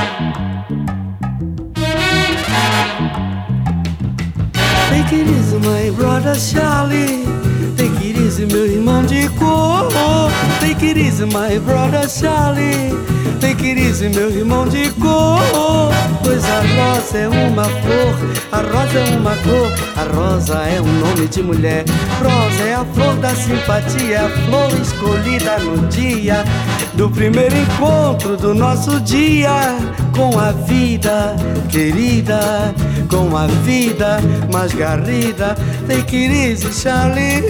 Take it easy, my brother Charlie. Take it easy, meu irmão de cor. Take it easy, my brother Charlie. Take it easy, meu irmão de cor. Pois a rosa é uma flor, a rosa é uma cor, a rosa é um nome de mulher. Rosa é a flor da simpatia, a flor escolhida no dia do primeiro encontro do nosso dia com a vida querida, com a vida mais garrida. Take it easy, Charlie.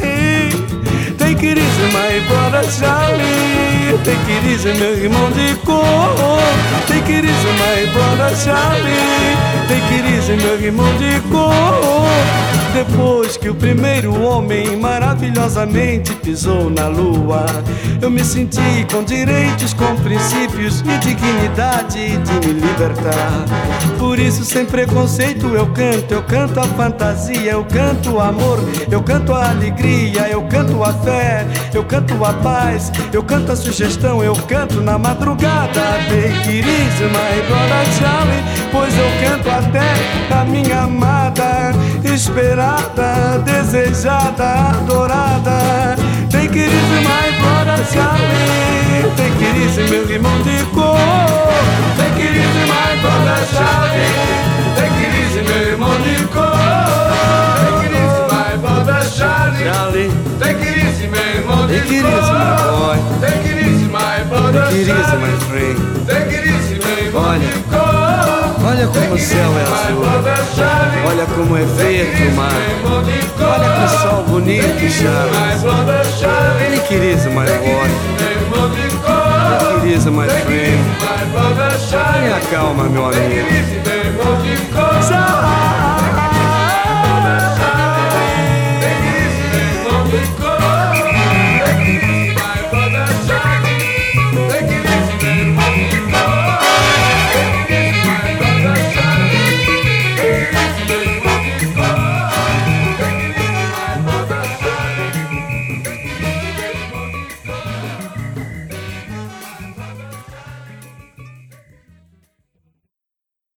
Take it easy, my brother Charlie. Take it easy, meu irmão de cor. Take it easy, my brother Charlie. Take it easy, meu irmão de cor. Depois que o primeiro homem maravilhosamente pisou na lua, eu me senti com direitos, com princípios e dignidade de me libertar. Por isso, sem preconceito, eu canto a fantasia, eu canto o amor, eu canto a alegria, eu canto a fé, eu canto a paz, eu canto a sugestão, eu canto na madrugada. Take it easy, my brother Charlie, pois eu canto até a minha amada, esperada, desejada, adorada. Take it easy, my brother Charlie. Take it easy, meu irmão de cor. Take it easy, my brother Charlie. Take it easy, meu irmão de cor. Take it easy, my brother Charlie. Take it easy, meu irmão de cor. Take it easy, my boy. Take it easy, my brother Charlie. Take it easy, my friend. Take it easy, meu irmão de cor. Olha como o céu é azul, olha como é verde o mar, olha que sol bonito, Charlie. Take it easy, my boy. Take it easy, my friend. Tenha calma, meu amigo.